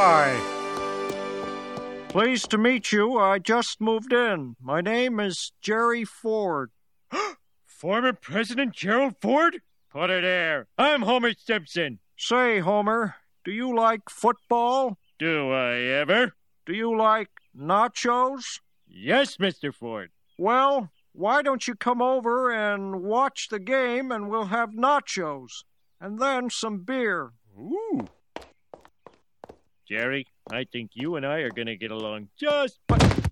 Hi. Pleased to meet you. I just moved in. My name is Jerry Ford. Former President Gerald Ford? Put her there. I'm Homer Simpson. Say, Homer, do you like football? Do I ever? Do you like nachos? Yes, Mr. Ford. Well, why don't you come over and watch the game and we'll have nachos and then some beer. Ooh. Jerry, I think you and I are going to get along just